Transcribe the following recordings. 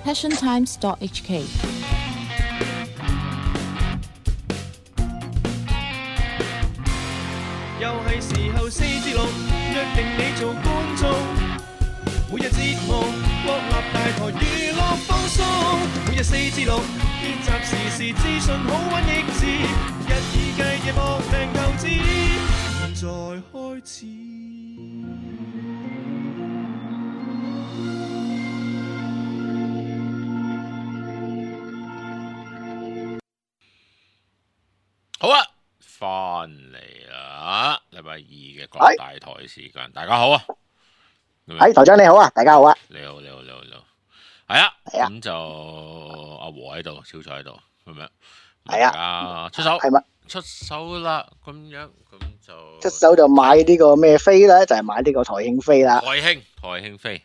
passiontimes.hk。 又係時候4至6，約定你做觀眾。每日節目，國立大台娛樂放送。每日4至6，結集時事資訊好玩益智，日以繼夜搏命投資。現在開始。 好啊，翻嚟啦！禮拜二嘅國立大台時間，大家好啊！ 台長你好啊，大家好啊！ 你好，係啊，咁就阿和喺度，小蔡喺度，咁樣，係啊，出手係咪？出手啦，咁樣，咁就出手就買呢個咩飛咧？就係買呢個台慶飛啦。 台慶飛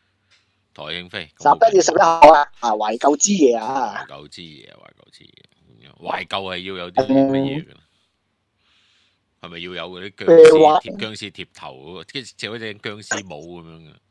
11月11號啊！懷舊之夜啊！ 懷舊之夜，懷舊係要有啲乜嘢嘅？係咪要有嗰啲僵屍貼頭嗰個，即係似嗰隻僵屍帽咁樣嘅？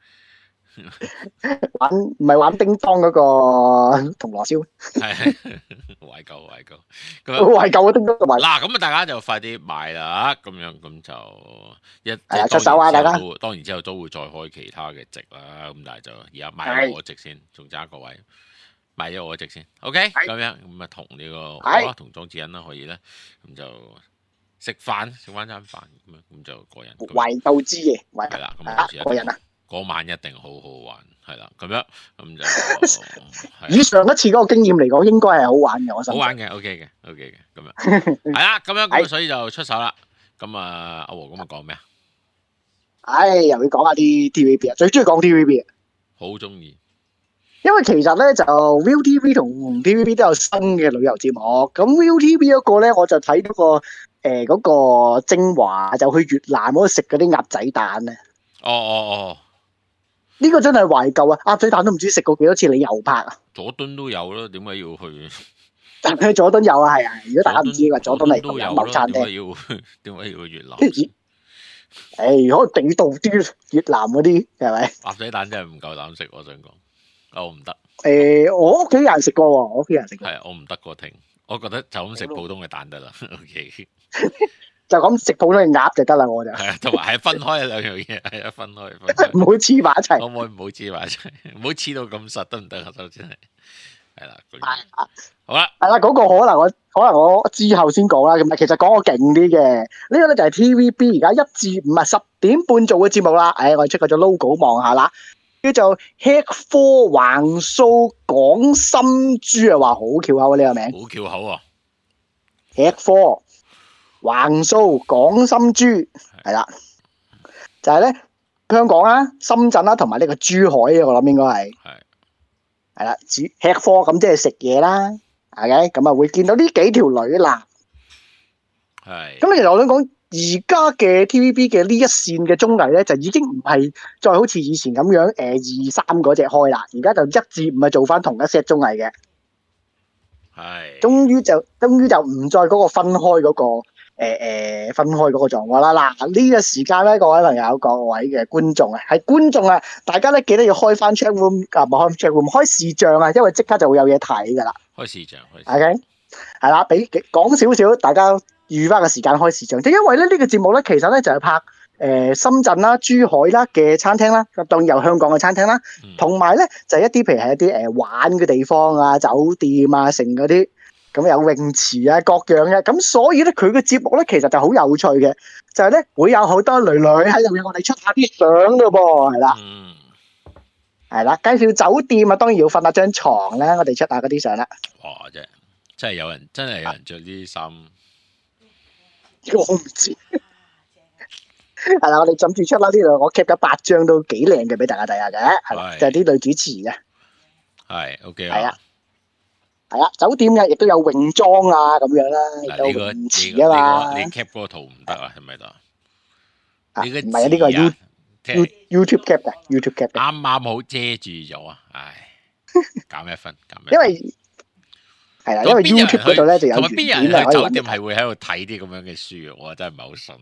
唔係玩叮當嗰個銅鑼燒？係懷舊嘅叮當同埋嗱，咁啊，大家就快啲買啦，咁樣咁就出手啊！大家當然之後都會再開其他嘅席啦，咁但係就而家買咗我席先，仲爭一個位。買咗我隻先 ，OK， 咁樣咁啊，同呢個同莊子欣啦，可以咧，咁就食翻餐飯咁樣，咁就個人懷舊之夜， 係啦，咁個人啊，嗰晚一定好好玩，係啦，咁樣咁就以上一次嗰個經驗嚟講，應該係好玩嘅，我想好玩嘅 ，OK 嘅，咁樣係啦，咁樣咁所以就出手啦，咁啊，阿和咁啊講咩啊？ 又要講下啲 TVB 啊，最中意講 TVB 啊， 好中意。 因為其實咧就 ViuTV 同 TVB 都有新嘅旅遊節目，咁 ViuTV 嗰個咧我就睇到個嗰個精華就去越南嗰度食嗰啲鴨仔蛋啊！ 哦， 呢個真係懷舊啊！鴨仔蛋都唔知食過幾多次，你又拍啊？ 佐敦都有啦，點解要去？ 但係佐敦有啊，係啊！如果大家唔知嘅話，佐敦嚟有某餐廳。 點解要去越南？ 如果地道啲越南嗰啲係咪？ 鴨仔蛋真係唔夠膽食，我想講。我唔得。 我屋企人食過喎，我屋企人食過。 係，我唔得個停。我覺得就咁食普通嘅蛋得啦。OK。 就咁食普通嘅鴨就得啦，我就。 係啊，同埋係分開兩樣嘢，係啊，分開。 唔好黐埋一齊。 可唔可以唔好黐埋一齊？唔好黐到咁實得唔得啊？首先係。係啦。好啦。 係啦，嗰個可能我之後先講啦。咁其實講個勁啲嘅，呢個咧就係 TVB 而家1至5啊10點半做嘅節目啦。我哋出個咗 logo 望下啦。叫做吃科橫掃廣深豬啊，話好翹口啊，呢個名好翹口啊！ 吃科橫掃廣深豬係啦，就係咧香港啦、深圳啦，同埋呢個珠海啊，我諗應該係啦，吃科咁即係食嘢啦，OK，咁啊會見到呢幾條女啦，係咁。其實我想講。而家嘅 TVB 嘅呢一線嘅綜藝咧，就已經唔係再好似以前咁樣2、3嗰隻開啦，而家就1至5係做翻同一 set 綜藝嘅。係。終於就唔再嗰個分開嗰個狀況啦。嗱，呢個時間咧，各位朋友、各位嘅觀眾啊，係觀眾啊，大家咧記得要開翻 chat room 唔係開 chat room，開視像啊，因為即刻就會有嘢睇噶啦。 開視像 ，OK， 係啦，俾講少少，大家。預翻個時間開視像，因為咧呢個節目咧，其實咧就係拍深圳啦、珠海啦嘅餐廳啦，當然有香港嘅餐廳啦，同埋咧就係一啲譬如係一啲玩嘅地方啊、酒店啊、成嗰啲咁有泳池啊各樣嘅，咁所以咧佢嘅節目咧其實就好有趣嘅，就係咧會有好多女女喺度，我哋出下啲相㗎噃，係啦，係啦，介紹酒店啊，當然要瞓下張床啦，我哋出下嗰啲相啦。 哇！真係有人着呢啲衫。 我唔知，係啦，我哋諗住出啦呢度，我 keep 咗8張都幾靚嘅俾大家睇下嘅，係啦，就係啲女主持嘅， 係 OK 係啊，係啊，酒店嘅亦都有泳裝啊咁樣啦，有泳池啊嘛。 你 cap 嗰個圖唔得啊，係咪得？ 唔係啊，呢個係 YouTube cap 嘅 ，YouTube cap 嘅， 啱啱好遮住咗啊，唉，減1分， 因為。係啦，因為 YouTube 嗰度咧就有邊人去酒店係會喺度睇啲咁樣嘅書，我真係唔係好信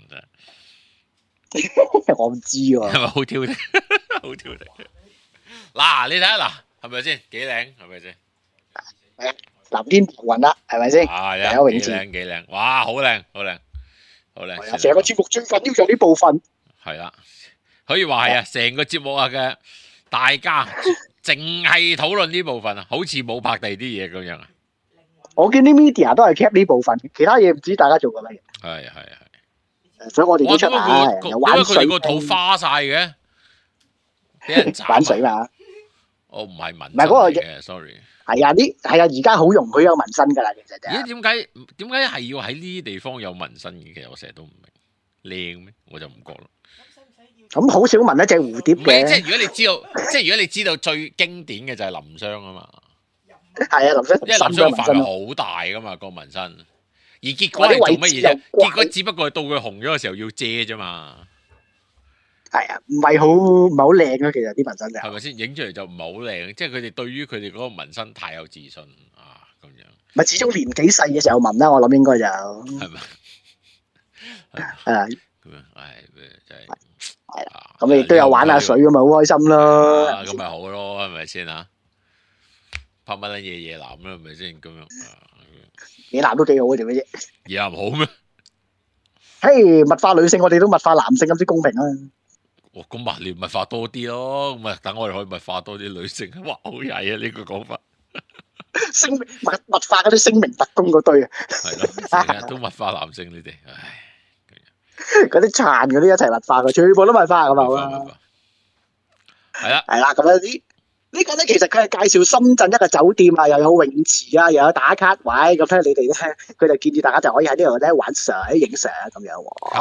啫。 我唔知喎， 係咪好挑剔？好挑剔。嗱，你睇下嗱， 係咪先？幾靚係咪先？ 係啊，藍天白雲啦，係咪先？ 係啊，幾靚幾靚，哇，好靚好靚好靚！ 係啊，成個節目最緊要就呢部分。 係啦，可以話係啊，成個節目啊嘅大家淨係討論呢部分啊，好似冇拍第二啲嘢咁樣啊。 我見啲 media 都係 cap 呢部分，其他嘢唔知大家做緊乜嘢。 係， 所以我哋都出下，又玩水。 點解佢哋個肚花晒嘅？俾人玩水嘛？ 我唔係紋身唔係嗰個嘅 ，sorry。 係啊，而家好容許有紋身㗎啦，其實就。 咦？點解係要喺呢啲地方有紋身嘅？其實我成日都唔明，靚咩？我就唔覺咯。 咁好少紋一隻蝴蝶嘅。 即係如果你知道最經典嘅就係林雙啊嘛。 係啊，林雙。 因為林雙範圍好大㗎嘛，個紋身。而結果係做乜嘢啫？結果只不過係到佢紅咗嘅時候要遮啫嘛。 係啊，唔係好靚啊，其實啲紋身就係咪先？影出嚟就唔係好靚，即係佢哋對於佢哋嗰個紋身太有自信啊，咁樣。 咪始終年紀細嘅時候紋啦，我諗應該就係咪？ 係啊。 咁樣，唉，真係。 係啦，咁你亦都有玩下水咁咪好開心咯。 咁咪好咯，係咪先啊？拍乜撚嘢夜男啦，係咪先咁樣？ 夜男都幾好嘅，做咩啫？ 夜男好咩？ 嘿，物化女性，我哋都物化男性咁先公平啊！ 哇，咁物你物化多啲咯，咁啊等我哋可以物化多啲女性。哇，好曳啊！呢個講法。 物化嗰啲聲名特工嗰堆啊。 係咯，成日都物化男性，你哋，唉。 嗰啲殘嗰啲一齊物化佢，全部都物化咁啊！ 係啦， 係啦，咁樣呢個咧，其實佢係介紹深圳一個酒店啊，又有泳池啊，又有打卡位，咁咧你哋咧，佢就建議大家就可以喺呢度咧玩水、影相咁樣喎。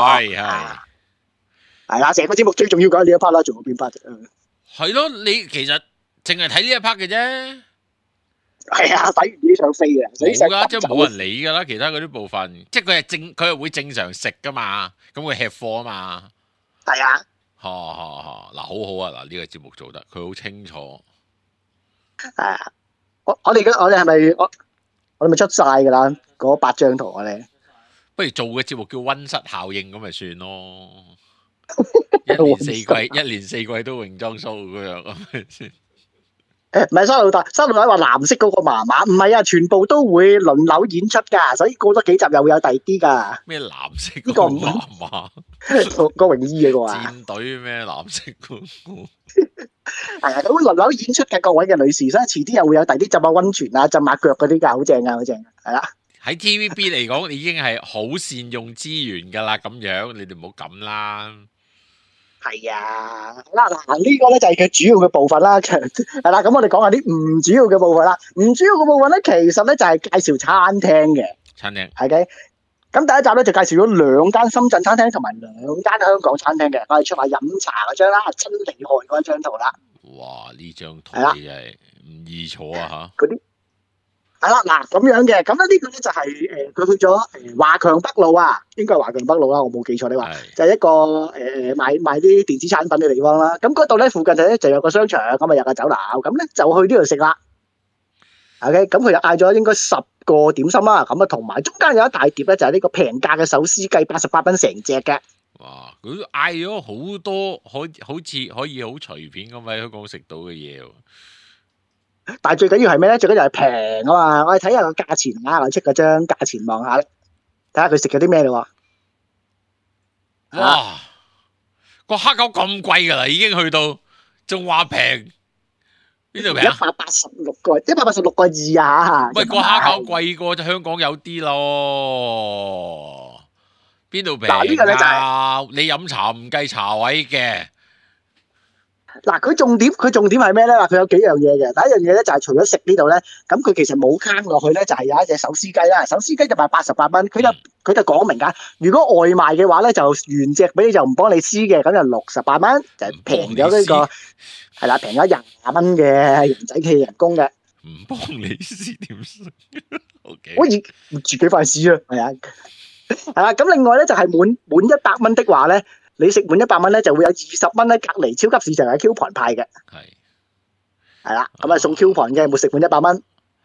係啦，成個節目最重要講呢一 part 啦，仲有邊 part？ 係咯，你其實淨係睇呢一 part 嘅啫。 係啊，睇完啲想飛嘅， 冇噶，即係冇人理噶啦。其他嗰啲部分，即係佢係會正常食噶嘛，咁佢吃貨啊嘛。 係啊。 嗱，好好啊，嗱呢個節目做得，佢好清楚。 係啊，我哋係咪我哋咪出晒噶啦？嗰8張圖我哋。 不如做嘅節目叫溫室效應咁咪算咯。一年四季都泳裝 show 咁樣，係咪先？ 唔係沙老大話藍色嗰個麻麻，唔係啊，全部都會輪流演出噶，所以過多幾集又會有第二啲噶。 咩藍色呢個唔麻麻？ 個泳衣嗰個啊？ 戰隊咩藍色嗰個？ 係啊，咁會輪流演出嘅各位嘅女士，所以遲啲又會有第二啲浸下溫泉啊、浸下腳嗰啲噶，好正啊，好正。係啦。 喺 TVB 嚟講，已經係好善用資源噶啦，咁樣你哋唔好咁啦。 係啊，嗱呢個咧就係佢主要嘅部分啦，係啦，咁我哋講下啲唔主要嘅部分啦。唔主要嘅部分咧，其實咧就係介紹餐廳嘅。 餐廳係嘅。咁第一集咧就介紹咗2間深圳餐廳同埋2間香港餐廳嘅，我哋出下飲茶嗰張啦，真厲害嗰張圖啦。 哇！呢張圖真係唔易坐啊嚇。 嗰啲係啦，嗱咁樣嘅，咁咧呢個咧就係佢去咗華強北路啊，應該係華強北路啦，我冇記錯你話，就係一個賣啲電子產品嘅地方啦。咁嗰度咧附近咧就有個商場，咁啊有個酒樓，咁咧就去呢度食啦。OK，咁佢就嗌咗應該10個點心啦，咁啊同埋中間有一大碟咧就係呢個平價嘅手撕雞，88蚊成隻嘅。 哇！佢嗌咗好多，好似可以好隨便咁喺香港食到嘅嘢喎。 但係最緊要係咩咧？最緊要係平啊嘛！我哋睇下個價錢啊，我出嗰張價錢望下咧，睇下佢食咗啲咩咯。 哇！個蝦餃咁貴噶啦，已經去到，仲話平？邊度平 ？186個，186個2啊！ 喂，個蝦餃貴過香港有啲咯。邊度平？嗱呢個咧就係你飲茶唔計茶位嘅。 嗱，佢重點係咩咧？嗱，佢有幾樣嘢嘅。第一樣嘢咧就係除咗食呢度咧，咁佢其實冇坑落去咧，就係有一隻手撕雞啦。手撕雞就賣88蚊，佢就講明㗎。如果外賣嘅話咧，就原隻俾你就唔幫你撕嘅，咁就68蚊，就係平咗呢個係啦，平咗20蚊嘅人仔企人工嘅。 唔幫你撕點撕 ？OK， 我自己塊撕啊，係啊，係啦。咁另外咧就係滿100蚊的話咧。你食滿100蚊咧，就會有20蚊咧隔離超級市場嘅 coupon 派嘅。係啦，咁啊送 coupon 嘅，冇食滿100蚊。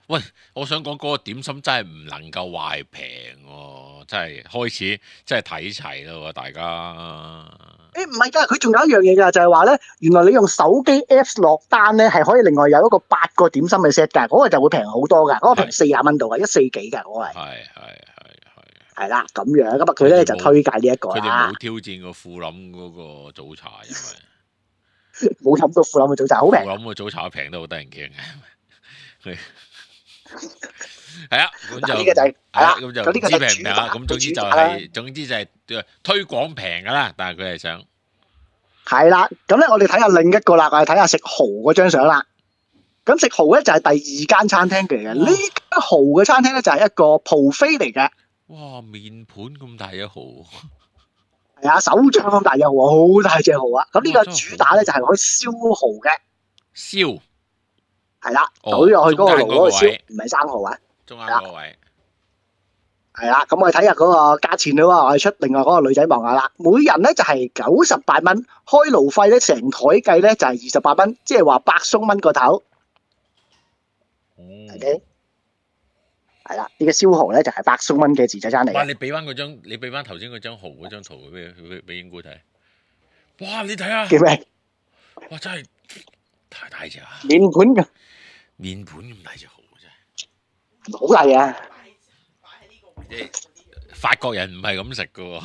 喂，我想講嗰個點心真係唔能夠話係平喎，真係開始真係睇齊啦喎，大家。 唔係㗎，佢仲有一樣嘢㗎，就係話咧，原來你用手機 Apps 落單咧，係可以另外有一個8個點心嘅 set 㗎，嗰個就會平好多㗎，嗰個平40蚊度㗎，140幾㗎嗰個係。係啦，咁樣咁啊，佢咧就推介呢一個啦。 佢哋冇挑戰過富林嗰個早茶，因為冇諗到富林嘅早茶好平。 富林嘅早茶平都好得人驚嘅。係啊，咁就呢個就係咁就唔知平唔平啦。咁總之就係推廣平㗎啦，但係佢係想係啦。咁咧，我哋睇下另一個啦，我哋睇下食蠔嗰張相啦。咁食蠔咧就係第2間餐廳嚟嘅。呢間蠔嘅餐廳咧就係一個buffet嚟嘅。 哇！面盤咁大隻蠔， 係啊，手掌咁大隻蠔，好大隻蠔啊！咁呢個主打咧就係可以燒蠔嘅， 燒係啦，倒入去嗰個爐嗰度燒，唔係生蠔啊。 中間嗰個位係啦，咁我哋睇下嗰個價錢啦喎，我哋出另外嗰個女仔望下啦。每人咧就係98蚊，開爐費咧成台計咧就係28蚊，即係話100鬆蚊個頭。OK。係啦，呢個燒蠔咧就係100鬆蚊嘅自助餐嚟。 哇！你俾翻頭先嗰張蠔嗰張圖俾英姑睇。哇！你睇下。 叫咩？ 哇！真係太大隻啊！ 面盤㗎。面盤咁大隻蠔真係。好大啊！ 法國人唔係咁食㗎喎。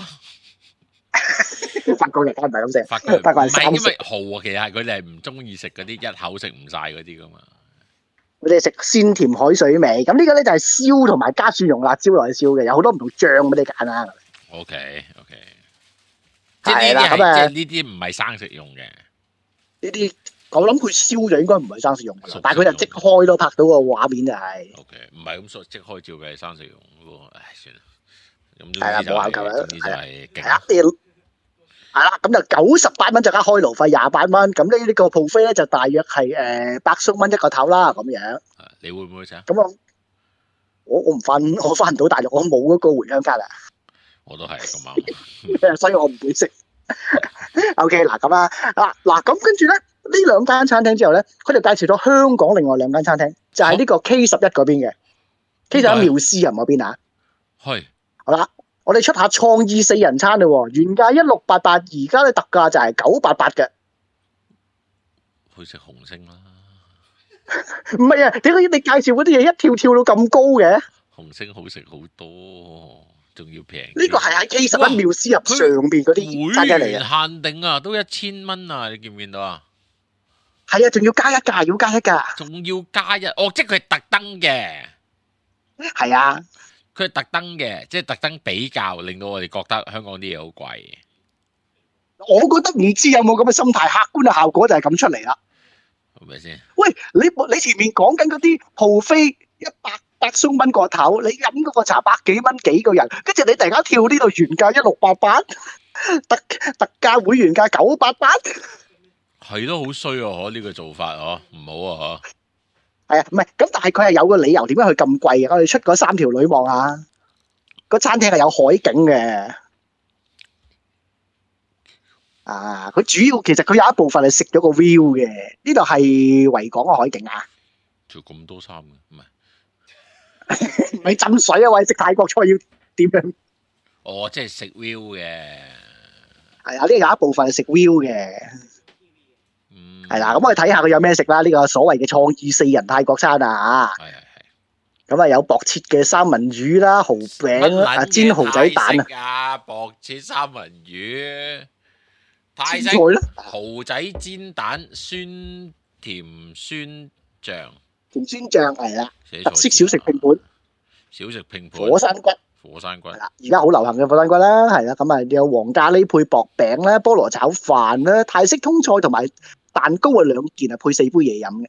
法國人梗係唔係咁食。 法國人唔係因為蠔啊，其實係佢哋係唔中意食嗰啲一口食唔晒嗰啲㗎嘛。佢哋食鮮甜海水味，咁呢個咧就係燒同埋加蒜蓉辣椒落去燒嘅，有好多唔同醬俾你揀啦。 OK，即係呢啲係呢啲唔係生食用嘅。呢啲我諗佢燒就應該唔係生食用㗎啦，但係佢就即開咯，拍到個畫面就係。 OK，唔係咁即開照嘅係生食用喎，唉算啦。咁係啦，冇考究啦。 係啦， 係啦，咁就98蚊就加開爐費28蚊，咁呢個 buffet 咧就大約係100鬆蚊一個頭啦，咁樣。 你會唔會食？ 咁我翻唔到大陸，我冇嗰個回鄉卡啊。 我都係咁啱， 所以我唔會食。OK， 嗱咁啊，嗱咁跟住咧呢2間餐廳之後咧，佢哋介紹咗香港另外2間餐廳，就係呢個 K11嗰邊嘅 K11妙思人嗰邊啊。 係。 好啦。我哋出下創意4人餐嘞喎，原價1688，而家咧特價就係988嘅。 去食紅星啦。 唔係啊，點解你介紹嗰啲嘢一跳到咁高嘅？ 紅星好食好多，仲要平。 呢個係喺 K11妙思入上邊嗰啲餐廳嚟嘅。會員限定啊，都1000蚊啊！你見唔見到啊？ 係啊，仲要加一價，要加一價。 仲要加一，哦，即係佢係特登嘅。 係啊。 佢係特登嘅，即係特登比較，令到我哋覺得香港啲嘢好貴。 我覺得唔知有冇咁嘅心態，客觀嘅效果就係咁出嚟啦。 係咪先？喂， 你前面講緊嗰啲buffet100鬆蚊個頭，你飲嗰個茶100幾蚊幾個人，跟住你突然間跳呢度原價1688，特價會員價988， 係都好衰啊！呢個做法唔好啊！ 係啊，唔係咁，但係佢係有個理由點解佢咁貴嘅。我哋出嗰3條女望下，個餐廳係有海景嘅。佢主要其實佢有一部分係食咗個 view 嘅。呢度係維港嘅海景啊。 着咁多衫嘅，唔係唔係浸水啊！喂，食泰國菜要點樣？ 哦，即係食 view 嘅。 係啊，呢有一部分係食 view 嘅。係啦，咁我哋睇下佢有咩食啦。呢個所謂嘅創意4人泰國餐啊，咁啊有薄切嘅三文魚啦、蠔餅煎蠔仔蛋啊，薄切三文魚、泰式蠔仔煎蛋、酸甜酸醬、 甜酸醬係啦，特色小食拼盤，火山骨係啦，而家好流行嘅火山骨啦，係啦，咁啊有黃咖喱配薄餅啦、菠蘿炒飯啦、泰式通菜同埋蛋糕啊2件啊，配4杯嘢飲嘅。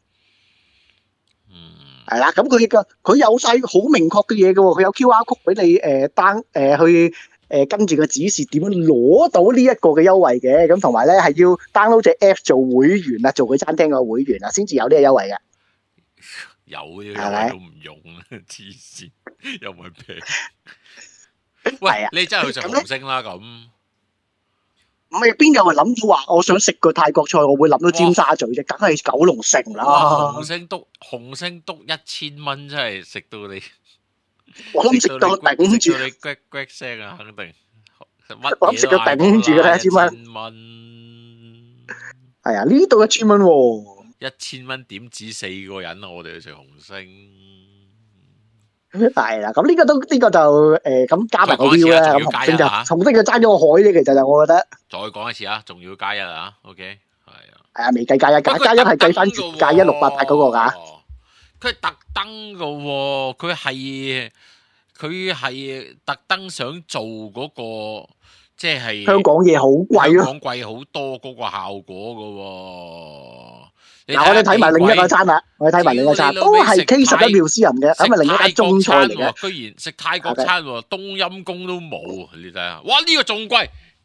係啦，咁佢有晒好明確嘅嘢嘅喎，佢有 QR code 俾你去跟住個指示點樣攞到呢一個嘅優惠嘅，咁同埋咧係要 download 隻 app 做會員啊，做佢餐廳嘅會員啊，先至有呢個優惠嘅。 有嘅優惠都唔用啊，黐線，又唔係平。喂，你真係去食紅星啦咁？ 唔係邊有人諗到話我想食個泰國菜，我會諗到尖沙咀啫，梗係九龍城啦。 紅星篤1000蚊，真係食到你， 我諗食到頂住， 食到你呱呱聲啊，肯定。 我諗食到頂住嘅啦，1000蚊。係啊，呢度1000蚊喎。 1000蚊點止4個人啊？我哋去食紅星。 係啦，咁呢個就咁加埋個 view 啦，咁紅星就爭咗個海咧，其實就我覺得。再講一次啊，仲要加1啊 ，OK， 係啊。 係啊，未計加1，加1係計翻原價1688嗰個㗎。 佢係特登㗎喎，佢係特登想做嗰個，即係香港嘢好貴咯， 香港貴好多嗰個效果㗎喎。 嗱，我哋睇埋另一個餐啦，都係 K11 妙思人嘅，咁咪另一間中菜嚟嘅。 居然食泰國餐喎，冬陰功都冇，你睇下，哇呢個仲貴，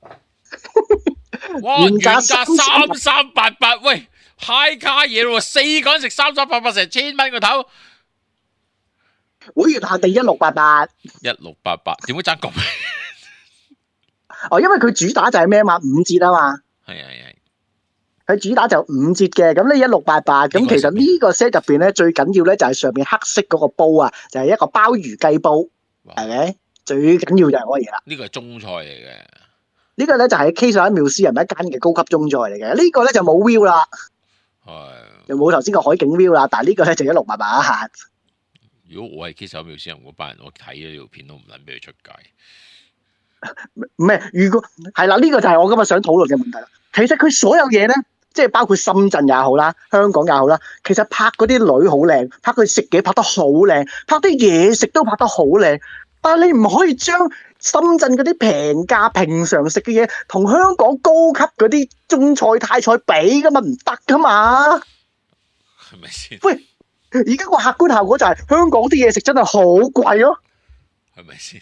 哇原價3388，喂 high 卡嘢咯，4個人食3388成1000蚊個頭， 會員限定1688，點會爭咁？ 哦，因為佢主打就係咩嘛，5折啊嘛， 係。 佢主打就5折嘅，咁呢1688，咁其實呢個 set 入邊咧最緊要咧就係上面黑色嗰個煲啊，就係一個鮑魚雞煲，係咪？最緊要就係嗰嘢啦。呢個係中菜嚟嘅。呢個咧就係 K11 妙思人一間嘅高級中菜嚟嘅。呢個咧就冇 view 啦，就冇頭先個海景 view 啦。但係呢個咧就1688一下。如果我係 K11 妙思人嗰班人，我睇咗呢條片都唔撚俾佢出街。唔係，如果係啦，呢個就係我今日想討論嘅問題啦。其實佢所有嘢咧。即係包括深圳也好啦，香港也好啦，其實拍嗰啲女好靚，拍佢食嘢拍得好靚，拍啲嘢食都拍得好靚。但係你唔可以將深圳嗰啲平價平常食嘅嘢同香港高級嗰啲中菜泰菜比噶嘛，唔得噶嘛。係咪先？喂，而家個客觀效果就係香港啲嘢食真係好貴咯。係咪先？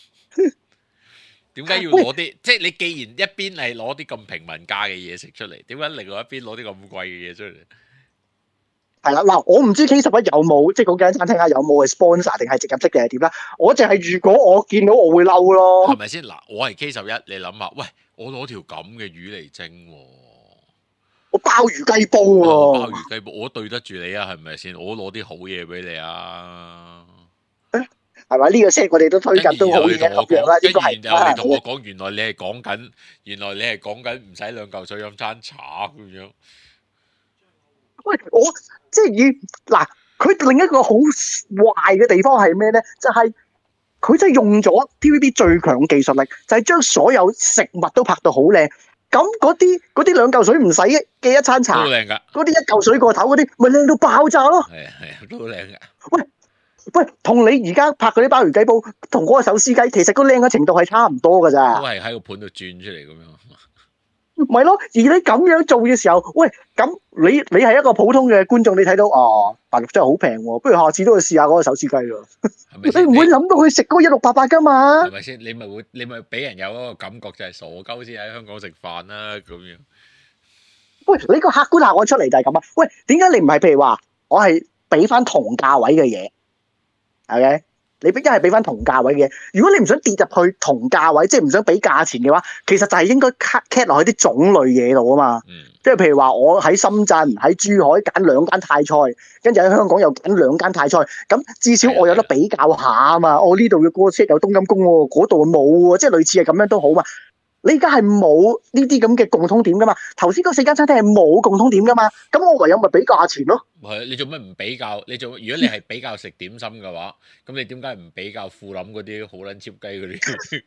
點解要攞啲？即係你既然一邊係攞啲咁平民價嘅嘢食出嚟，點解另外一邊攞啲咁貴嘅嘢出嚟？係啦，嗱，我唔知 K11 有冇即係嗰間餐廳啊，有冇係 sponsor 定係直入式定係點啦？我淨係如果我見到我會嬲咯，係咪先？嗱，我係 K11，你諗下，喂，我攞條咁嘅魚嚟蒸喎，我鮑魚雞煲喎，鮑魚雞煲，我對得住你啊？係咪先？我攞啲好嘢俾你啊！係咪呢個 set 我哋都推緊都好嘢咁樣啦？應該係。然後你同我講，原來你係講緊唔使2嚿水飲餐茶咁樣。喂，我即係嗱，佢另一個好壞嘅地方係咩咧？就係佢真係用咗 TVB 最強技術力，就係將所有食物都拍到好靚。咁嗰啲2嚿水唔使嘅一餐茶，都靚㗎。嗰啲1嚿水個頭嗰啲，咪靚到爆炸咯。係，都靚㗎。喂，同你而家拍嗰啲鮑魚雞煲，同嗰個手撕雞，其實個靚嘅程度係差唔多㗎咋。都係喺個盤度轉出嚟咁樣。咪咯，而你咁樣做嘅時候，喂，咁你係一個普通嘅觀眾，你睇到大陸真係好平喎，不如下次都去試下嗰個手撕雞喎。你唔會諗到去食嗰個1688㗎嘛？係咪先？你咪俾人有嗰個感覺就係傻鳩先喺香港食飯啦咁樣。喂，你個客觀效果出嚟就係咁啊！喂，點解你唔係譬如話我係俾翻同價位嘅嘢？係咪？你一係俾翻同價位嘅嘢，如果你唔想跌入去同價位，即係唔想俾價錢嘅話，其實就係應該 cut 落去啲種類嘢度啊嘛。即係譬如話，我喺深圳、喺珠海揀2間泰菜，跟住喺香港又揀2間泰菜，咁至少我有得比較下啊嘛。我呢度嘅嗰個 set 有冬陰功喎，嗰度冇喎，即係類似係咁樣都好嘛。你而家係冇呢啲咁嘅共通點噶嘛？頭先嗰4間餐廳係冇共通點噶嘛？咁我唯有咪比價錢咯。係，你做咩唔比較？如果你係比較食點心嘅話，咁你點解唔比較富林嗰啲好撚 cheap 雞嗰啲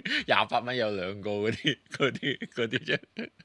28蚊有2個嗰啲啫？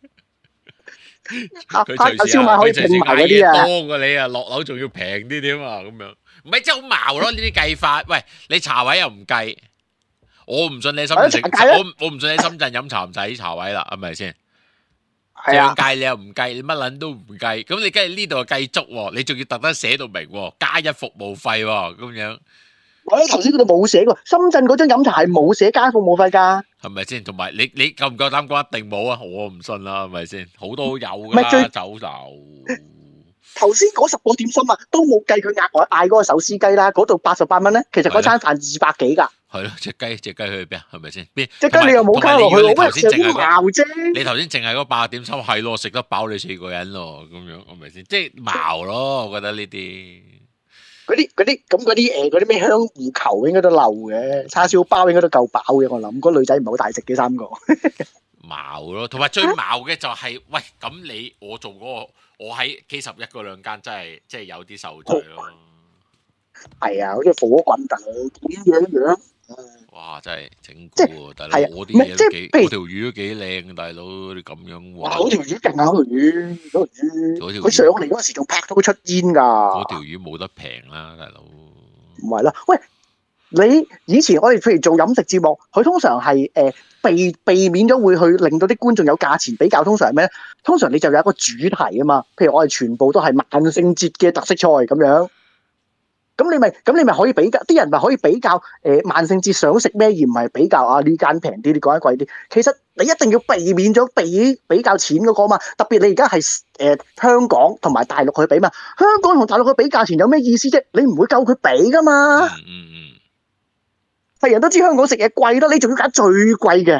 佢隨時嗌嘢多過你啊，落樓仲要平啲添啊，咁樣唔係真係好矛咯？呢啲計法，喂，你茶位又唔計。我唔信你喺深圳食，我唔信你喺深圳飲茶唔使茶位啦，係咪先？係啊，計你又唔計，你乜撚都唔計，咁你梗係呢度計足喎，你仲要特登寫到明喎，加1服務費喎，咁樣。我喺頭先嗰度冇寫過，深圳嗰張飲茶係冇寫加服務費㗎。係咪先？同埋你夠唔夠膽講一定冇啊？我唔信啦，係咪先？好多都有㗎啦，酒樓。頭先嗰10個點心啊，都冇計佢額外嗌嗰個手撕雞啦，嗰度88蚊咧，其實嗰餐飯200幾㗎。 係咯，隻雞去邊啊？係咪先？ 隻雞你又冇加落去， 你頭先淨係矛啫。 你頭先淨係嗰8.3係咯，食得飽你4個人咯，咁樣係咪先？即係矛咯，我覺得呢啲。 嗰啲咩香芋球應該都漏嘅，叉燒包應該都夠飽嘅。我諗嗰女仔唔係好大食嘅3個。 矛咯，同埋最矛嘅就係、喂，咁我做嗰、個，我喺K11嗰兩間真係有啲受罪咯。 係啊，好似火滾大佬點樣？ 哇！真係整蠱喎，大佬我啲嘢都幾，我條魚都幾靚，大佬你咁樣玩。嗰條魚勁啊！嗰條魚，佢上嚟嗰時仲拍到佢出煙㗎。嗰條魚冇得平啦，大佬。 唔係啦，喂，你以前我哋譬如做飲食節目，佢通常係避免咗會去令到啲觀眾有價錢比較。通常係咩咧？通常你就有一個主題啊嘛。譬如我哋全部都係萬聖節嘅特色菜咁樣。咁你咪可以比較，啲人咪可以比較萬聖節想食咩，而唔係比較啊呢間平啲，呢間貴啲。其實你一定要避免咗比較錢嗰個嘛。特別你而家係香港同埋大陸去比嘛。香港同大陸去比價錢有咩意思啫？你唔會夠佢比噶嘛。係人都知香港食嘢貴啦，你仲要揀最貴嘅。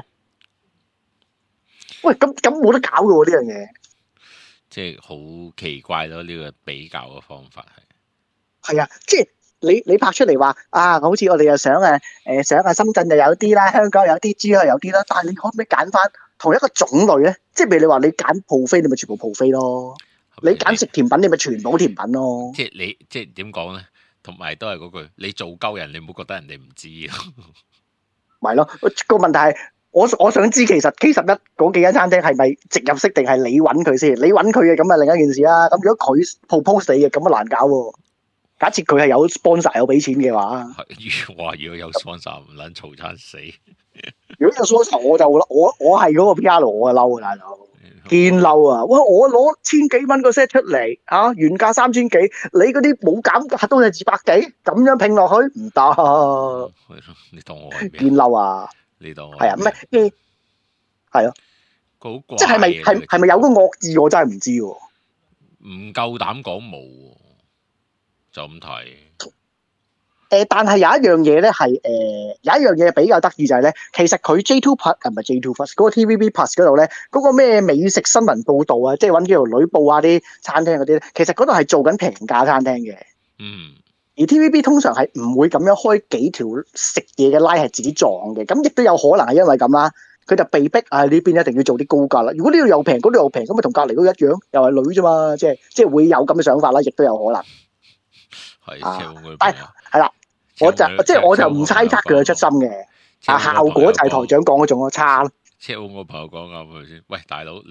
喂，咁冇得搞嘅喎呢樣嘢。 即係好奇怪咯，呢個比較嘅方法係。 係啊，即係你拍出嚟話啊，好似我哋又想深圳就有啲啦，香港有啲，珠海有啲啦，但係你可唔可以揀翻同一個種類咧？即係譬如你話你揀buffet，你咪全部buffet咯；你揀食甜品，你咪全部甜品咯。 即係點講咧？同埋都係嗰句，你做鳩人，你唔好覺得人哋唔知咯。 咪咯，個問題係我想知其實K11嗰幾間餐廳係咪直入式定係你揾佢先？你揾佢嘅咁啊另一件事啦。咁如果佢 propose 你嘅咁啊難搞喎。假設佢係有 sponsor 有俾錢嘅話， 如果有 sponsor 唔撚嘈餐死。 如果有 sponsor 我就我係嗰個 PR 我就嬲啊大佬，見嬲啊！哇我攞千幾蚊個 set 出嚟啊，原價3000幾，你嗰啲冇減價都係200幾，咁樣拼落去唔得。係咯，你當我係咩？ 見嬲啊！ 你當我係啊，唔係係啊， 好怪。 即係咪有個惡意？我真係唔知喎。 唔夠膽講冇。就咁睇， 但係有一樣嘢咧，係有一樣嘢比較得意就係咧，其實佢 J2 Plus 唔係 J2 Plus 嗰個 TVB Plus 嗰度咧，嗰個咩美食新聞報導啊，即係揾幾條女報啊啲餐廳嗰啲咧，其實嗰度係做緊平價餐廳嘅。而 TVB 通常係唔會咁樣開幾條食嘢嘅拉係自己撞嘅，咁亦都有可能係因為咁啦，佢就被逼啊呢邊一定要做啲高價啦。如果呢度又平，嗰度又平，咁咪同隔離嗰一樣，又係女啫嘛，即係會有咁嘅想法啦，亦都有可能。但係啦，我就唔猜測佢嘅出心嘅，效果就係台長講嗰種咯，差咯。 即係我朋友講啱佢先，喂大佬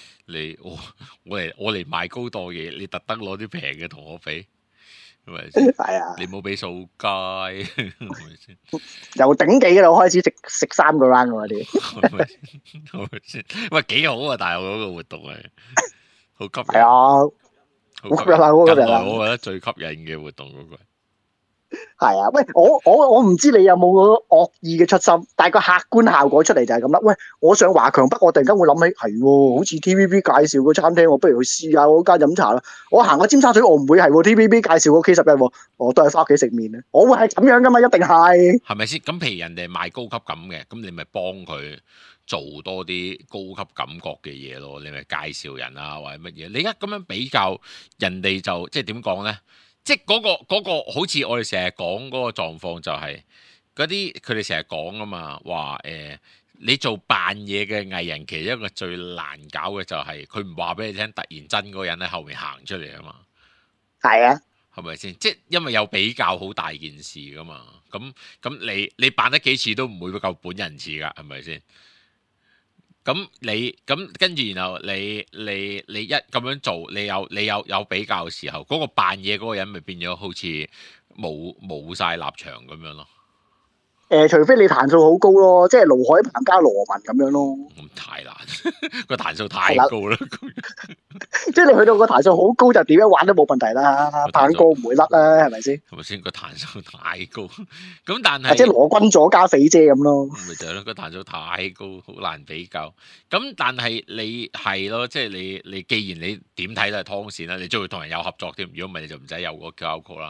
我嚟買高檔嘢，你特登攞啲平嘅同我比，係咪先？係啊，你冇俾數街，係咪先？由頂幾度開始食3個 round 嗰啲， 係咪先？喂幾好啊！大陸嗰個活動係好吸引。 係啊。好吸引啊！我覺得最吸引嘅活動嗰個係啊，喂，我唔知你有冇嗰個惡意嘅出心，但係個客觀效果出嚟就係咁啦。喂，我上華強北，我突然間會諗起係喎，好似 TVB 介紹個餐廳，我不如去試下嗰間飲茶啦。我行過尖沙咀，我唔會係 TVB 介紹個 K11，我都係翻屋企食麵啊。我會係咁樣噶嘛，一定係。係咪先？咁譬如人哋賣高級感嘅，咁你咪幫佢做多啲高級感覺嘅嘢咯。你咪介紹人啊，或者乜嘢？你而家咁樣比較，人哋就即係點講咧？即係嗰個好似我哋成日講嗰個狀況就係嗰啲佢哋成日講啊嘛，話你做扮嘢嘅藝人，其實一個最難搞嘅就係佢唔話俾你聽，突然真嗰個人喺後面行出嚟啊嘛。 係啊， 係咪先？即係因為有比較好大件事噶嘛。咁你扮得幾次都唔會夠本人似噶，係咪先？咁跟住，然後你一咁樣做，你有比較嘅時候，嗰個扮嘢嗰個人咪變咗好似冇晒立場咁樣咯。 除非你彈數好高咯，即係盧海鵬加羅文咁樣咯。 咁太難，個彈數太高啦。 即係你去到個彈數好高，就點樣玩都冇問題啦。棒哥唔會甩啦，係咪先？ 係咪先？個彈數太高，咁但係即係羅君佐加肥姐咁咯。 咪就係咯，個彈數太高，好難比較。咁但係你係咯，即係你既然你點睇都係湯線啦，你仲要同人有合作添。如果唔係，你就唔使有個交曲啦。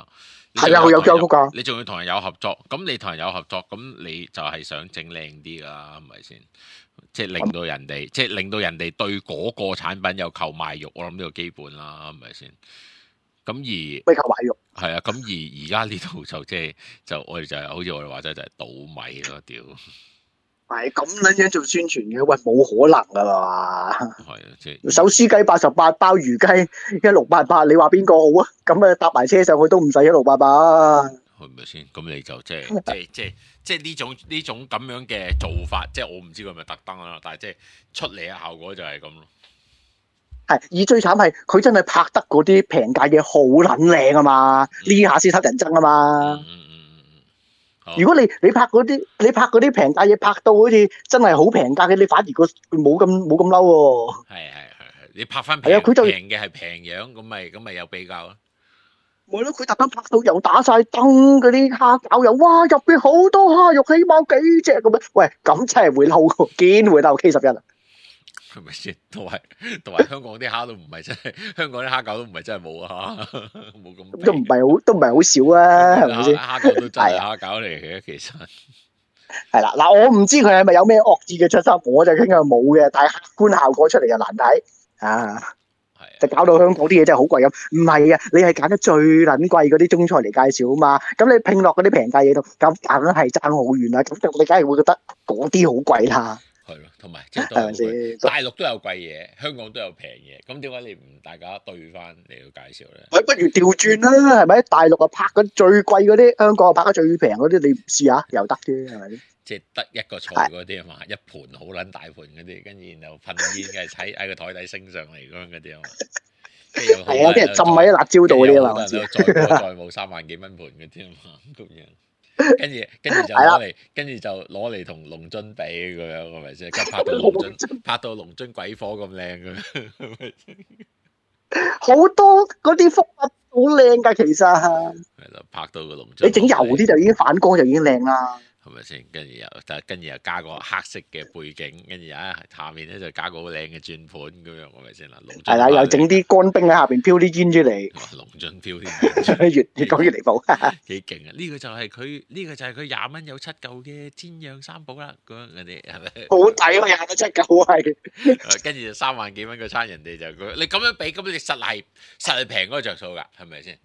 係啊，有曲噶。 你仲要同人有合作，咁你同人有合作，咁你就係想整靚啲㗎啦，係咪先？即係令到人哋，即係令到人哋對嗰個產品有購買慾，我諗呢個基本啦，係咪先？咁而咩購買慾？ 係啊，咁而家呢度就我哋就係好似我哋話齋就係倒米咯，屌！係咁撚樣做宣傳嘅，喂冇可能㗎嘛！ 係啊，即係手撕雞88，鮑魚雞1688，你話邊個好啊？咁啊搭埋車上去都唔使1688。 係咪先？咁你就即係呢種咁樣嘅做法，即係我唔知佢係咪特登啦，但係即係出嚟嘅效果就係咁咯。 係，而最慘係佢真係拍得嗰啲平價嘢好撚靚啊嘛！呢下先乞人憎啊嘛！如果你拍嗰啲平價嘢拍到好似真係好平價嘅，你反而冇咁嬲喎。 係，你拍翻平嘅係平樣，咁咪有比較咯。 咪咯，佢特登拍到又打晒燈，嗰啲蝦餃又哇入邊好多蝦肉，起碼幾隻咁樣。喂，咁真係會嬲喎，堅會嬲 K11啊！ 係咪先？同埋香港啲蝦都唔係真係，香港啲蝦餃都唔係真係冇啊，冇咁。 都唔係好少啊，係咪先？ 蝦餃都真係蝦餃嚟嘅，其實。 係啦，嗱，我唔知佢係咪有咩惡意嘅出手，我就傾向冇嘅，但係客觀效果出嚟就難睇啊。就搞到香港啲嘢真係好貴咁，唔係啊！你係揀得最撚貴嗰啲中菜嚟介紹啊嘛，咁你拼落嗰啲平價嘢度，咁梗係爭好遠啦。咁你梗係會覺得嗰啲好貴啦。係咯， 同埋即係大陸都有貴嘢，香港都有平嘢，咁點解你唔大家對翻嚟去介紹咧？喂，不如調轉啦，係咪？大陸啊拍緊最貴嗰啲，香港啊拍緊最平嗰啲，你試下又得啫，係咪？即係得一個菜嗰啲啊嘛，一盤好撚大盤嗰啲，跟住然後噴煙嘅喺個台底升上嚟咁樣嗰啲啊嘛。係啊，啲人浸喺啲辣椒度嗰啲啊嘛。再冇3萬幾蚊盤嗰啲啊嘛，咁樣。跟住就攞嚟同龍津比咁樣，係咪先？跟住拍到龍津鬼火咁靚嘅，係咪先？好多嗰啲幅好靚㗎，其實係啦，拍到個龍津。你整油啲就已經反光就已經靚啦。係咪先？跟住又加個黑色嘅背景，跟住下面咧就加個好靚嘅轉盤咁樣，係咪先啦？係啦，又整啲乾冰喺下邊飄啲煙出嚟。龍津飄啲煙，越講越離譜，幾勁啊！呢個就係佢20蚊有7嚿嘅煎釀三寶啦，咁樣嗰啲係咪？好抵啊！20蚊7嚿係。跟住就3萬幾蚊個餐，人哋就你咁樣比，咁你實係平嗰個着數㗎，係咪先？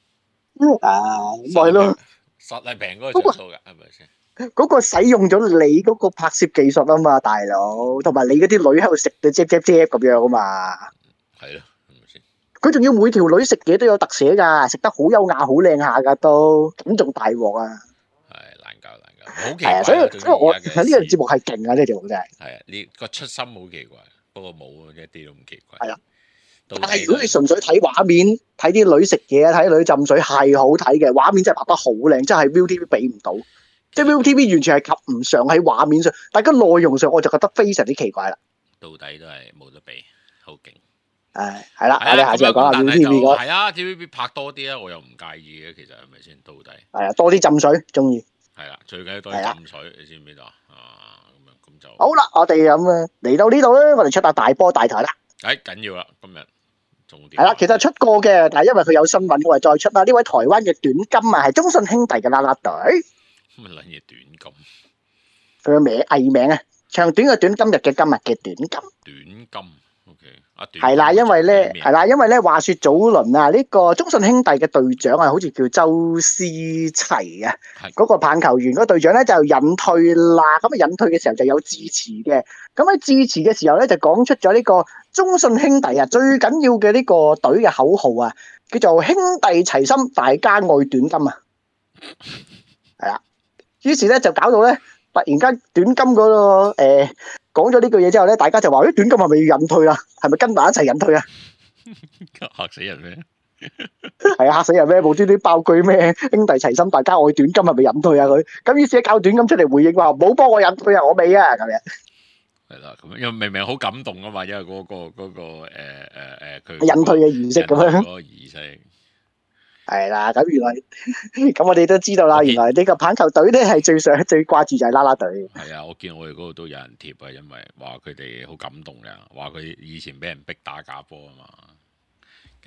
咪咯，實係平嗰個着數㗎，係咪先？嗰個使用咗你嗰個拍攝技術啊嘛，大佬，同埋你嗰啲女喺度食到啫咁樣啊嘛。係咯，係咪先？佢仲要每條女食嘢都有特寫㗎，食得好優雅、好靚下㗎都，咁仲大鑊啊！係難搞，好奇怪。所以我其實呢個節目係勁啊！呢個節目真係。係啊，呢個出心好奇怪，不過冇啊，一啲都唔奇怪。係啊，但係如果你純粹睇畫面，睇啲女食嘢、睇女浸水係好睇嘅，畫面真係拍得好靚，真係 ViuTV 比唔到。即係 ViuTV 完全係及唔上喺畫面上，但係內容上我就覺得非常之奇怪啦。到底都係冇得比，好勁。係啦，我哋下次又講下 ViuTV 嗰。係啊 ，TVB 拍多啲啊，我又唔介意嘅，其實係咪先？到底係啊，多啲浸水，中意。係啦，最緊要多啲浸水，你知唔知道啊？咁就好啦，我哋咁啊嚟到呢度咧，我哋出下大波大台啦。緊要啦，今日重點。係啦，其實出過嘅，但係因為佢有新聞，我哋再出啦。呢位台灣嘅短金啊，係中信兄弟嘅啦啦隊。乜撚嘢短金？佢個名藝名啊，長短嘅短，今日嘅今日嘅短金。短金 ，OK。係啦，因為咧，話說早輪啊，呢個中信兄弟嘅隊長啊，好似叫周思齊啊，嗰個棒球員嗰個隊長咧就隱退啦。咁啊隱退嘅時候就有致辭嘅。咁喺致辭嘅時候咧就講出咗呢個中信兄弟啊最緊要嘅呢個隊嘅口號啊，叫做兄弟齊心，大家愛短金啊。係啦。於是咧就搞到咧，突然間短金嗰個講咗呢句嘢之後咧，大家就話：短金係咪要隱退啊？係咪跟埋一齊隱退啊？嚇死人咩？係啊，嚇死人咩？無端端爆句咩？兄弟齊心，大家愛短金係咪隱退啊？佢咁於是搞短金出嚟回應話：唔好幫我隱退啊！我未啊！咁樣係啦，咁因為明明好感動啊嘛，因為嗰個佢隱退嘅儀式咁樣嗰個儀式。係啦，咁原來咁我哋都知道啦。原來呢個棒球隊咧係最掛住就係啦啦隊。係啊，我見我哋嗰度都有人貼啊，因為話佢哋好感動嘅，話佢以前俾人逼打假波啊嘛。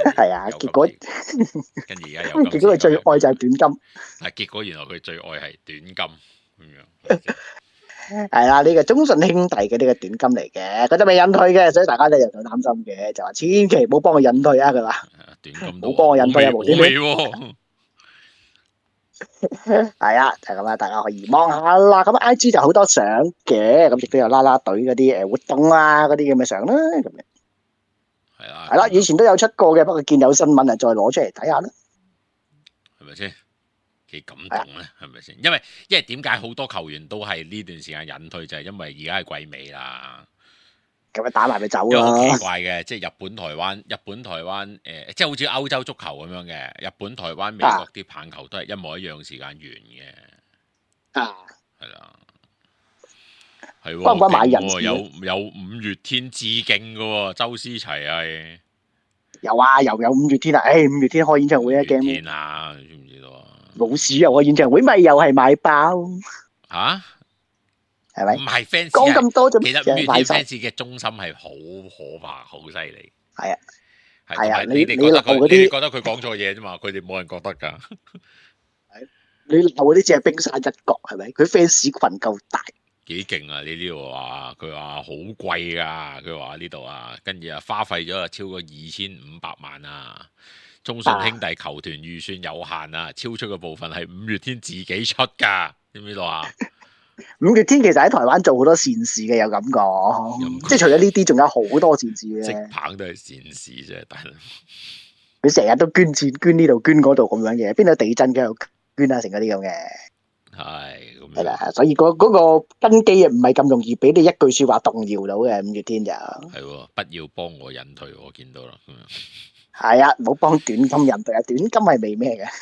係啊，結果跟住而家有結果佢最愛就係短金。 係結果原來佢最愛係短金咁樣。 係啦，呢個中信兄弟嘅呢個短金嚟嘅，佢就未引退嘅，所以大家都有擔心嘅，就話千祈唔好幫佢引退啊！佢話短金唔好幫我引退啊，無端端。係啊，就係咁啦，大家可以望下啦。咁 IG 就好多相嘅，咁亦都有啦啦隊嗰啲活動啊，嗰啲咁嘅相啦，咁樣。係啦，以前都有出過嘅，不過見有新聞啊，再攞出嚟睇下啦。 係咪先？幾感動咧？係咪先？因為點解好多球員都係呢段時間引退，就係因為而家係季尾啦。 咁咪打埋咪走咯。 好奇怪嘅，即係日本、台灣，即係好似歐洲足球咁樣嘅，日本、台灣、美國啲棒球都係一模一樣時間完嘅。係啦，係喎。 關唔關買人事？ 有五月天致敬嘅喎，周思齊係。 有啊，又有五月天啊！五月天開演唱會啊 game。天啊，你知唔知道啊？ 冇事啊，開演唱會咪又係買包。 嚇？係咪？ 唔係 fans 講咁多啫， 其實五月天 fans 嘅中心係好可怕、好犀利。 係啊， 係啊，你哋覺得佢講錯嘢啫嘛？佢哋冇人覺得㗎。 你鬧嗰啲只係冰山一角，係咪？佢 fans 群夠大。 幾勁啊！你呢度話佢話好貴㗎，佢話呢度啊，跟住啊花費咗超過2500萬啊！中信兄弟球團預算有限啊，超出嘅部分係五月天自己出㗎，知唔知道啊？ 五月天其實喺台灣做好多善事嘅，有咁講，即係除咗呢啲，仲有好多善事嘅。 直棒都係善事啫，大佬。 佢成日都捐錢，捐呢度捐嗰度咁樣嘅，邊度地震佢又捐啊，成嗰啲咁嘅。 係咁。 係啦，所以嗰個根基啊，唔係咁容易俾你一句説話動搖到嘅。五月天就係喎，不要幫我引退，我見到啦。 係啊，唔好幫短金引退啊！短金係未咩嘅。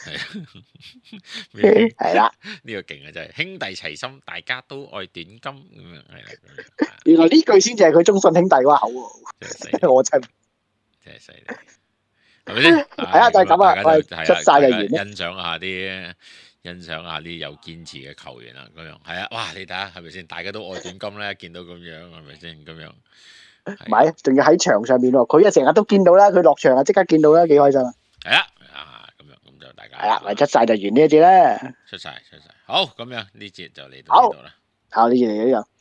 係啦， 呢個勁啊，真係兄弟齊心，大家都愛短金咁樣。係原來呢句先至係佢中信兄弟嗰口喎。我真係犀利，係咪先？ 係啊，就係咁啊，我係出晒嘅原欣賞下啲有堅持嘅球員啊，咁樣係啊！哇，你睇下係咪先？大家都愛短金咧，見到咁樣係咪先？咁樣。 唔係，仲要喺場上面喎。佢啊成日都見到啦，佢落場啊即刻見到啦，幾開心啊！ 係啊，咁樣咁就大家係啊，出晒就完呢一節啦。 出晒，好咁樣呢節就嚟到呢度啦。 好，呢節嚟到呢度。